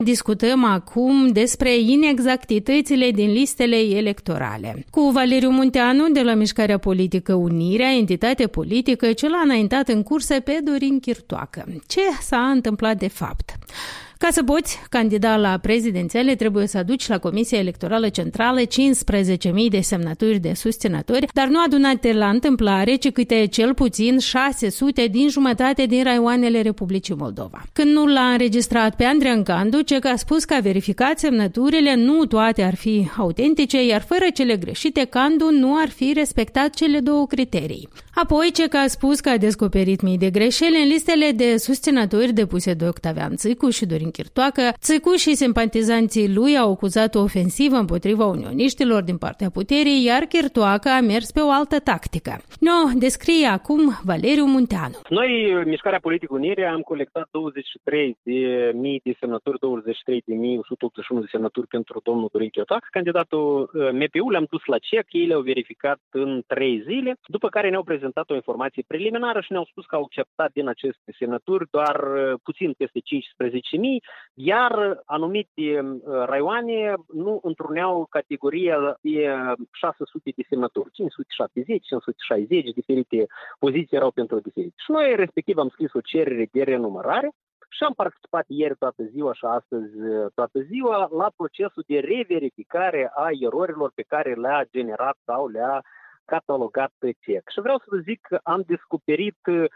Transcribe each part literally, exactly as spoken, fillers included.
Discutăm acum despre inexactitățile din listele electorale. Cu Valeriu Munteanu de la Mișcarea Politică Unirea, entitate politică ce l-a înaintat în cursă pe Dorin Chirtoacă. Ce s-a întâmplat de fapt? Ca să poți candida la prezidențiale, trebuie să aduci la Comisia Electorală Centrală cincisprezece mii de semnături de susținători, dar nu adunate la întâmplare, ci câte cel puțin șase sute din jumătate din raioanele Republicii Moldova. Când nu l-a înregistrat pe Andrei Candu, ce a spus că a verificat semnăturile, nu toate ar fi autentice, iar fără cele greșite, Candu nu ar fi respectat cele două criterii. Apoi, ce a spus că a descoperit mii de greșeli în listele de susținători depuse de Octavian Țâcu și Dorin Chirtoacă. Țâcu și simpatizanții lui au acuzat o ofensivă împotriva unioniștilor din partea puterii, iar Chirtoacă a mers pe o altă tactică. No, descrie acum Valeriu Munteanu. Noi, Mișcarea Politică Unire, am colectat douăzeci și trei de mii de semnături, douăzeci și trei de mii o sută optzeci și unu de semnături pentru domnul Dorin Chirtoacă, candidatul M P U. Le-am dus la C E C, ei le-au verificat în trei zile, după care ne-au prezentat o informație preliminară și ne-au spus că au acceptat din aceste semnături doar puțin peste cincisprezece mii, iar anumite raioane nu întruneau categoria de șase sute de semnături, cinci sute șaptezeci, cinci sute șaizeci, diferite poziții erau pentru diferite. Și noi, respectiv, am scris o cerere de renumărare și am participat ieri toată ziua și astăzi toată ziua la procesul de reverificare a erorilor pe care le-a generat sau le-a catalogat C E C. Și vreau să vă zic că am descoperit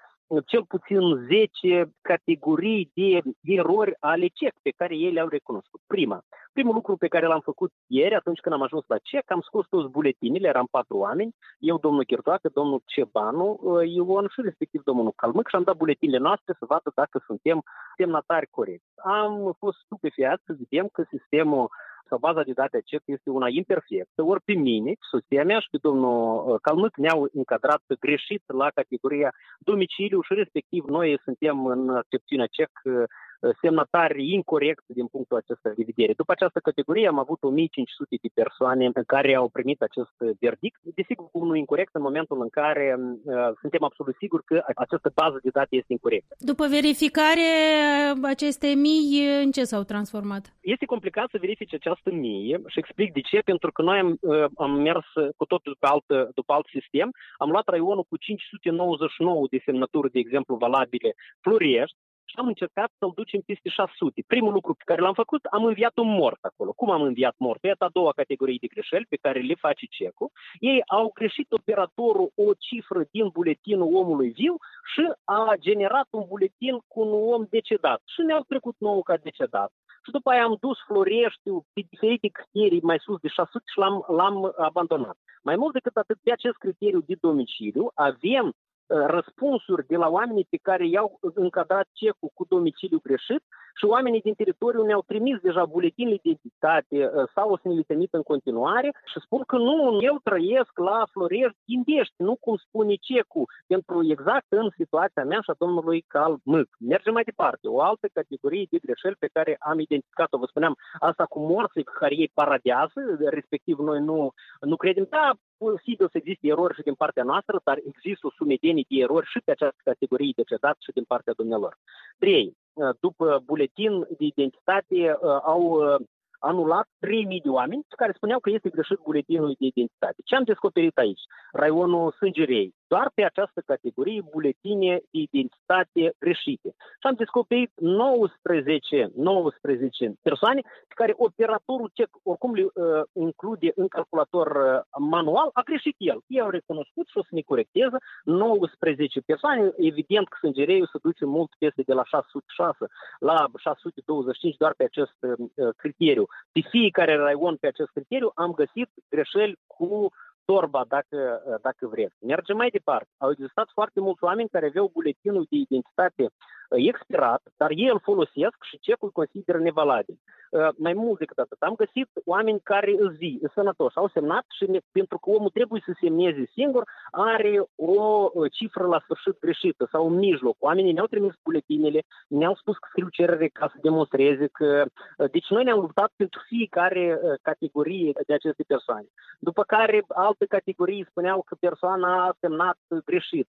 cel puțin zece categorii de erori ale C E C pe care ei le-au recunoscut. Prima, primul lucru pe care l-am făcut ieri, atunci când am ajuns la C E C, am scos toți buletinile, eram patru oameni, eu, domnul Chirtoacă, domnul Cebanu, Ion și respectiv domnul Calmâc, și am dat buletinile noastre să vadă dacă suntem semnatari corecți. Am fost stupefiați să vedem că sistemul sau baza de date C E C este una imperfectă, ori pe mine, soția mea și pe domnul Calmâc ne-au încadrat greșit la categoria domiciliu și respectiv noi suntem în accepțiunea C E C semnatari incorect din punctul acesta de vedere. După această categorie am avut o mie cinci sute de persoane care au primit acest verdict. Desigur, unul incorect în momentul în care uh, suntem absolut siguri că această bază de date este incorectă. După verificare, aceste mii în ce s-au transformat? Este complicat să verifice această mie și explic de ce, pentru că noi am, uh, am mers cu totul după alt, după alt sistem. Am luat raionul cu cinci sute nouăzeci și nouă de semnături, de exemplu, valabile Florești, și am încercat să-l ducem peste șase sute. Primul lucru pe care l-am făcut, am înviat un mort acolo. Cum am înviat mortul? Iată a doua categorie de greșeli pe care le face C E C-ul. Ei au greșit operatorul o cifră din buletinul omului viu și a generat un buletin cu un om decedat. Și ne-au trecut nouă ca decedat. Și după aia am dus Floreștiu pe diferite criterii mai sus de șase sute și l-am, l-am abandonat. Mai mult decât atât, pe acest criteriu de domiciliu avem răspunsuri de la oamenii pe care i-au încadrat C E C-ul cu domiciliu greșit și oamenii din teritoriu ne-au trimis deja buletinile de identitate sau o să ne le trimit în continuare și spun că nu, eu trăiesc la Florești, Ghindești, nu cum spune C E C-ul, pentru exact în situația mea și a domnului Calmâc. Mergem mai departe. O altă categorie de greșeli pe care am identificat-o, vă spuneam, asta cu morții care ei paradează, respectiv noi nu, nu credem, da, posibil să existe erori și din partea noastră, dar există o sumedenie de erori și pe această categorie decedat și din partea dumnealor. Trei, după buletin de identitate au anulat trei mii de oameni care spuneau că este greșit buletinul de identitate. Ce am descoperit aici? Raionul Sângerei. Doar pe această categorie buletine de identitate greșite. Și am descoperit nouăsprezece, nouăsprezece persoane pe care operatorul C E C oricum le uh, include în calculator uh, manual, a greșit el. Ei au recunoscut și o să ne corecteze nouăsprezece persoane. Evident că Sângereiul se duce mult peste de la șase sute șase la șase sute douăzeci și cinci doar pe acest uh, criteriu. Pe fiecare raion pe acest criteriu am găsit greșeli cu torba, dacă, dacă vreți. Mergem mai departe. Au existat foarte mulți oameni care aveau buletinul de identitate expirat, dar ei îl folosesc și C E C-ul consideră nevalabil. Mai mult decât atât, am găsit oameni care îți zi, sunt sănătoși, au semnat și pentru că omul trebuie să semneze singur, are o cifră la sfârșit greșită sau în mijloc. Oamenii ne-au trimis buletinele, ne-au spus că scriu cerere ca să demonstreze că... Deci noi ne-am luptat pentru fiecare categorie de aceste persoane. După care alte categorii spuneau că persoana a semnat greșit.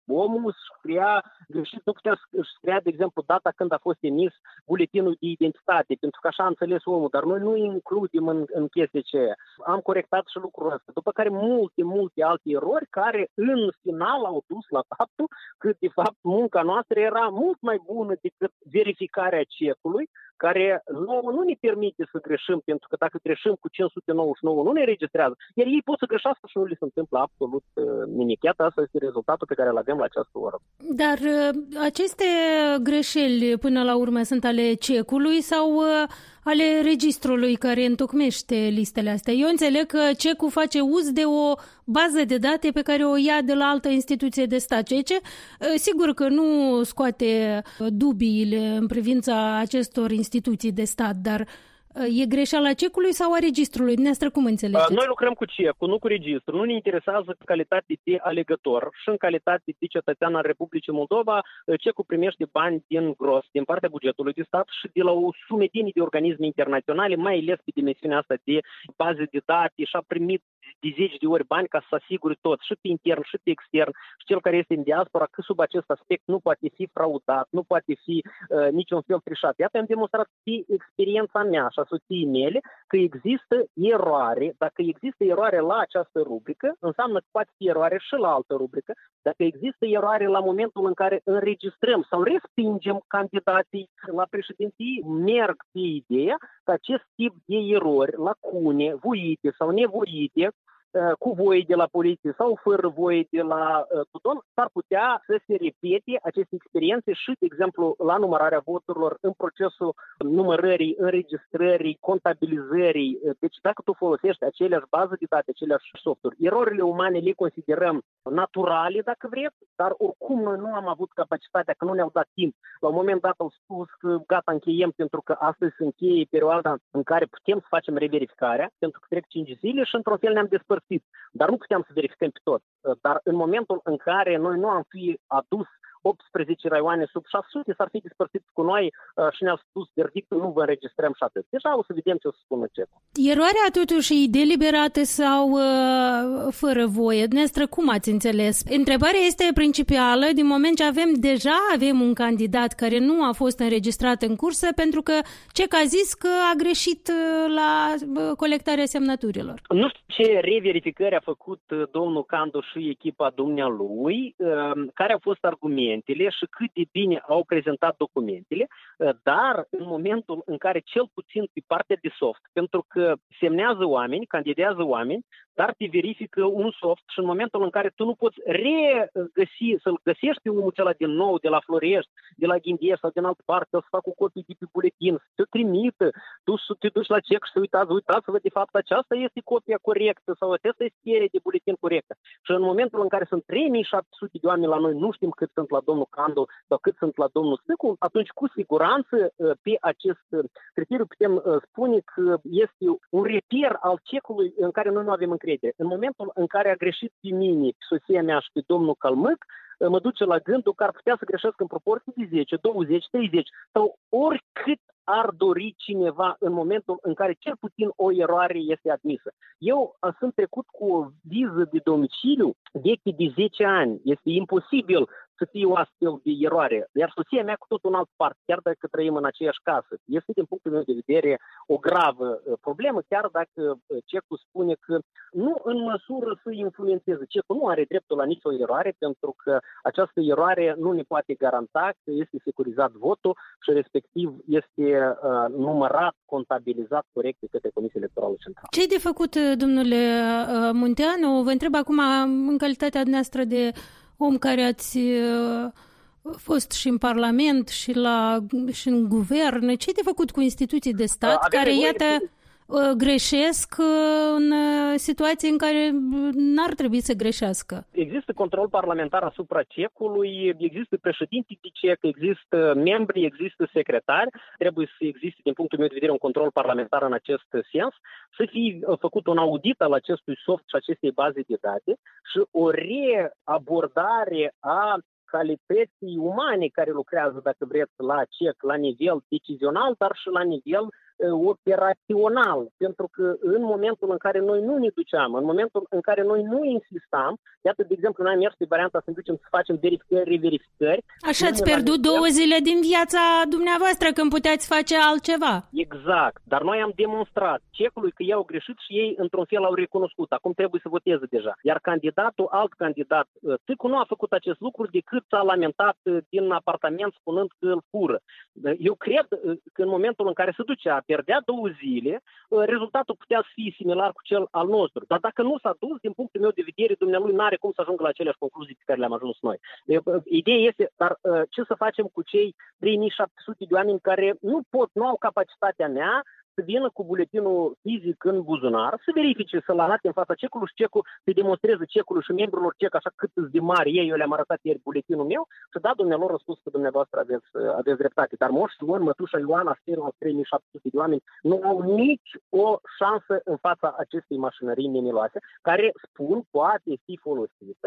Omul își scria greșit, nu putea să scria, de exemplu, data când a fost emis buletinul de identitate, pentru că așa a înțeles omul, dar noi nu includem în, în chestia aceea. Am corectat și lucrul ăsta. După care multe, multe alte erori care în final au dus la faptul că, de fapt, munca noastră era mult mai bună decât verificarea cecului, care nouă nu ne permite să greșim, pentru că dacă greșim cu cinci sute nouăzeci și nouă nu ne registrează, iar ei pot să greșească și nu li se întâmplă absolut uh, nimic. Iată, asta este rezultatul pe care îl avem la această oră. Dar uh, aceste greșeli până la urmă sunt ale cecului sau uh, ale registrului care întocmește listele astea? Eu înțeleg că cecul face uz de o bază de date pe care o ia de la altă instituție de stat, ceea ce uh, sigur că nu scoate dubiile în privința acestor instituții de stat, dar e greșeala cecului sau a registrului? Dumneavoastră cum înțelegeți? Noi lucrăm cu cecul, nu cu registru. Nu ne interesează calitate de alegător și în calitate de cetățean al Republicii Moldova, cecul primește bani din gros, din partea bugetului de stat și de la o sumedenie de organisme internaționale, mai ales pe dimensiunea asta de baze de date și a primit de zeci de ori bani ca să asigure tot, și pe intern, și pe extern, și cel care este în diaspora, că sub acest aspect nu poate fi fraudat, nu poate fi uh, niciun fel trișat. Iată, am demonstrat pe experiența mea și a soției mele că există eroare. Dacă există eroare la această rubrică, înseamnă că poate fi eroare și la altă rubrică. Dacă există eroare la momentul în care înregistrăm sau respingem candidații la președinție, merg pe ideea că acest tip de erori, lacune, voite sau nevoite, cu voie de la poliție sau fără voie de la Tudon, s-ar putea să se repete aceste experiențe și, de exemplu, la numărarea voturilor, în procesul numărării, înregistrării, contabilizării. Deci dacă tu folosești aceleași baze de date, aceleași softuri, erorile umane le considerăm naturale, dacă vreți, dar oricum noi nu am avut capacitatea, că nu ne-au dat timp. La un moment dat au spus că gata, încheiem, pentru că astăzi se încheie perioada în care putem să facem reverificarea, pentru că trec cinci zile și într-un fel ne-am despărțit. Dar nu puteam să verificăm pe tot. Dar în momentul în care noi nu am fi adus optsprezece raioane sub șase sute, s-ar fi despărțit cu noi și ne-au spus verdictul, nu vă înregistrăm și atât. Deja o să vedem ce o să spună cecul. Eroarea totuși deliberată sau uh, fără voie? Dumneavoastră, cum ați înțeles? Întrebarea este principială din moment ce avem deja avem un candidat care nu a fost înregistrat în cursă pentru că cec a zis că a greșit la colectarea semnăturilor. Nu știu ce reverificări a făcut domnul Candu și echipa dumnealui, care au fost argumente și cât de bine au prezentat documentele, dar în momentul în care cel puțin pe partea de soft, pentru că semnează oameni, candidează oameni, dar te verifică un soft și în momentul în care tu nu poți regăsi, să-l găsești omul acela din nou, de la Florești, de la Ghindești sau din altă parte, să facă o copie de pe buletin, să te trimită, tu să te duci la cec și să uitați, uitați-vă, de fapt, aceasta este copia corectă sau aceasta este serie de buletin corectă. Și în momentul în care sunt trei mii șapte sute de oameni la noi, nu știm cât sunt la domnul Candu sau cât sunt la domnul Stăcu, atunci cu siguranță pe acest criteriu putem spune că este un reper al cecului în care noi nu avem încredere. În momentul în care a greșit pe mine, pe soția mea și pe domnul Calmâc, mă duce la gândul că ar putea să greșească în proporție de zece, douăzeci, treizeci sau oricât ar dori cineva în momentul în care cel puțin o eroare este admisă. Eu sunt trecut cu o viză de domiciliu veche de zece ani. Este imposibil să fie o astfel de eroare. Iar soția mea cu tot un alt part, chiar dacă trăim în aceeași casă. Este, din punctul meu de vedere, o gravă problemă, chiar dacă cecul spune că nu în măsură să influențeze. Cecul nu are dreptul la nicio eroare, pentru că această eroare nu ne poate garanta că este securizat votul și respectiv este uh, numărat, contabilizat corect de către Comisia Electorală Centrală. Ce-i de făcut, domnule Munteanu? Vă întreb acum, în calitatea noastră de om care ați fost și în Parlament și, la, și în guvern, ce-i de făcut cu instituții de stat Avem care, iată, de... greșesc în situații în care n-ar trebui să greșească? Există control parlamentar asupra cecului, există președinții de cec, există membri, există secretari. Trebuie să existe, din punctul meu de vedere, un control parlamentar în acest sens, să fie făcut un audit al acestui soft și acestei baze de date și o reabordare a calității umane care lucrează, dacă vreți, la cec, la nivel decizional, dar și la nivel operațional, pentru că în momentul în care noi nu ne duceam, în momentul în care noi nu insistam, iată, de exemplu, noi am mers pe varianta să ne ducem să facem verificări, reverificări. Așa ați pierdut două zile din viața dumneavoastră când puteați face altceva. Exact, dar noi am demonstrat cecului că ei au greșit și ei într-un fel au recunoscut. Acum trebuie să voteze deja. Iar candidatul, alt candidat, Țicu nu a făcut acest lucru decât s-a lamentat din apartament spunând că îl fură. Eu cred că în momentul în care se ducea, pierdea două zile, rezultatul putea să fie similar cu cel al nostru. Dar dacă nu s-a dus, din punctul meu de vedere, dumnealui n-are cum să ajungă la aceleași concluzii pe care le-am ajuns noi. Ideea este, dar ce să facem cu cei trei mii șapte sute de oameni care nu pot, nu au capacitatea mea să vină cu buletinul fizic în buzunar, să verifice, să-l arate în fața cecului și cecul să demonstreze cecului și membrilor cec așa cât de mari ei, eu le-am arătat ieri buletinul meu și da, dumnealor a spus că dumneavoastră aveți, aveți dreptate. Dar Moș Sion, Mătușa Ioana, Sferul, trei mii șapte sute de oameni nu au nici o șansă în fața acestei mașinării nemiloase, care spun poate fi folosită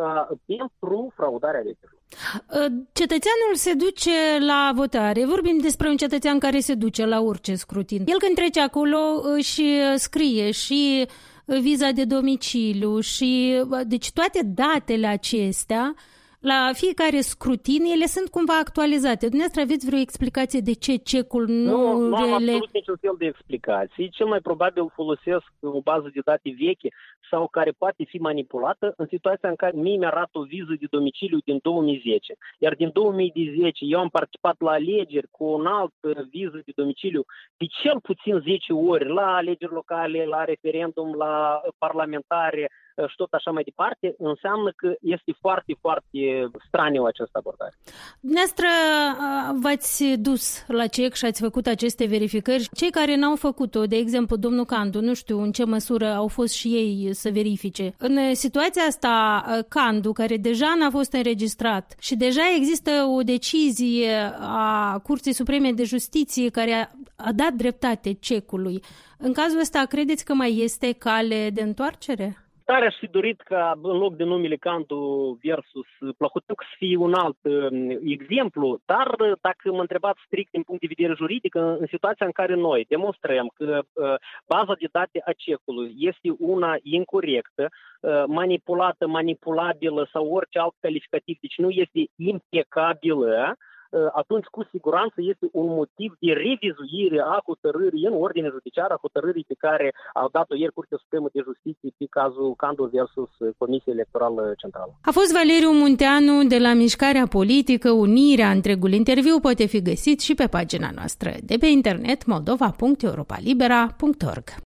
pentru fraudarea alegerilor. Cetățeanul se duce la votare. Vorbim despre un cetățean care se duce la orice scrutin. El când trece acolo își scrie și viza de domiciliu și deci toate datele acestea la fiecare scrutin, ele sunt cumva actualizate. Dumneavoastră aveți vreo explicație de ce cecul nu... Nu, nu am le... absolut niciun fel de explicații. Cel mai probabil folosesc o bază de date veche sau care poate fi manipulată în situația în care mie mi-arată o viză de domiciliu din două mii zece. Iar din două mii zece eu am participat la alegeri cu un alt viză de domiciliu de cel puțin zece ori, la alegeri locale, la referendum, la parlamentare și tot așa mai departe, înseamnă că este foarte, foarte straniu această abordare. Dumneavoastră v-ați dus la C E C și ați făcut aceste verificări. Cei care n-au făcut-o, de exemplu, domnul Candu, nu știu în ce măsură au fost și ei să verifice. În situația asta, Candu, care deja n-a fost înregistrat și deja există o decizie a Curții Supreme de Justiție care a, a dat dreptate cecului, în cazul ăsta credeți că mai este cale de întoarcere? Tare aș fi dorit ca în loc de numele Candu versus Plahotniuc să fie un alt uh, exemplu, dar dacă mă întrebați strict din punct de vedere juridic, în, în situația în care noi demonstrăm că uh, baza de date a cecului este una incorrectă, uh, manipulată, manipulabilă sau orice alt calificativ, deci nu este impecabilă, atunci cu siguranță este un motiv de revizuire a hotărârii în ordine judiciară, a hotărârii pe care a dat-o ieri Curtea Supremă de Justiție pe cazul Candu versus Comisia Electorală Centrală. A fost Valeriu Munteanu de la Mișcarea Politică Unirea. Întregul interviu poate fi găsit și pe pagina noastră de pe internet moldova punct europa libera punct org.